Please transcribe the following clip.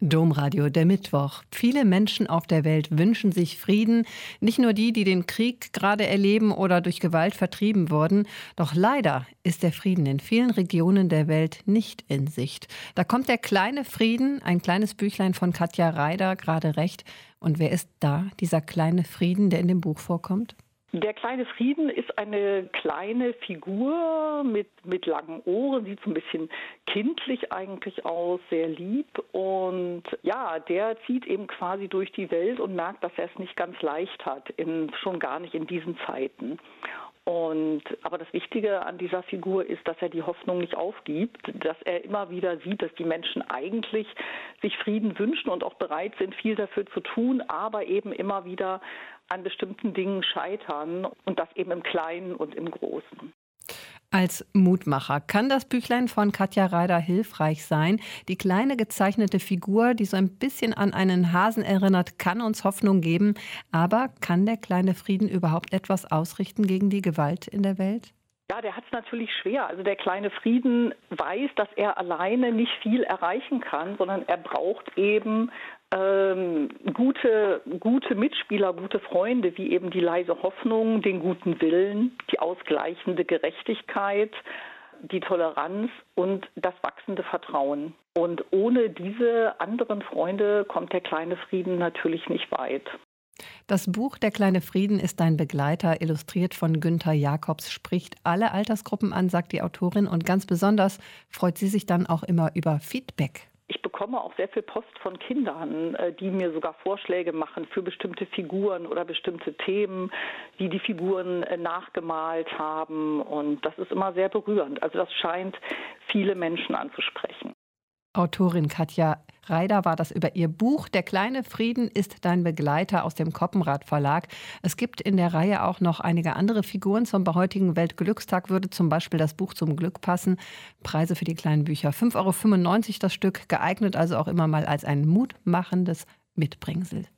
Domradio, der Mittwoch. Viele Menschen auf der Welt wünschen sich Frieden. Nicht nur die, die den Krieg gerade erleben oder durch Gewalt vertrieben wurden. Doch leider ist der Frieden in vielen Regionen der Welt nicht in Sicht. Da kommt der kleine Frieden, ein kleines Büchlein von Katja Reider, gerade recht. Und wer ist da, dieser kleine Frieden, der in dem Buch vorkommt? Der kleine Frieden ist eine kleine Figur mit langen Ohren, sieht so ein bisschen kindlich eigentlich aus, sehr lieb. Und ja, der zieht eben quasi durch die Welt und merkt, dass er es nicht ganz leicht hat, schon gar nicht in diesen Zeiten. Aber das Wichtige an dieser Figur ist, dass er die Hoffnung nicht aufgibt, dass er immer wieder sieht, dass die Menschen eigentlich sich Frieden wünschen und auch bereit sind, viel dafür zu tun, aber eben immer wieder an bestimmten Dingen scheitern und das eben im Kleinen und im Großen. Als Mutmacher kann das Büchlein von Katja Reider hilfreich sein. Die kleine gezeichnete Figur, die so ein bisschen an einen Hasen erinnert, kann uns Hoffnung geben. Aber kann der kleine Frieden überhaupt etwas ausrichten gegen die Gewalt in der Welt? Ja, der hat es natürlich schwer. Also der kleine Frieden weiß, dass er alleine nicht viel erreichen kann, sondern er braucht eben gute Mitspieler, gute Freunde, wie eben die leise Hoffnung, den guten Willen, die ausgleichende Gerechtigkeit, die Toleranz und das wachsende Vertrauen. Und ohne diese anderen Freunde kommt der kleine Frieden natürlich nicht weit. Das Buch Der kleine Frieden ist dein Begleiter, illustriert von Günther Jacobs, spricht alle Altersgruppen an, sagt die Autorin. Und ganz besonders freut sie sich dann auch immer über Feedback. Ich bekomme auch sehr viel Post von Kindern, die mir sogar Vorschläge machen für bestimmte Figuren oder bestimmte Themen, die Figuren nachgemalt haben. Und das ist immer sehr berührend. Also das scheint viele Menschen anzusprechen. Autorin Katja Reider war das über ihr Buch Der kleine Frieden ist dein Begleiter aus dem Koppenrad Verlag. Es gibt in der Reihe auch noch einige andere Figuren. Zum heutigen Weltglückstag würde zum Beispiel das Buch Zum Glück passen. Preise für die kleinen Bücher 5,95 € das Stück, geeignet also auch immer mal als ein mutmachendes Mitbringsel.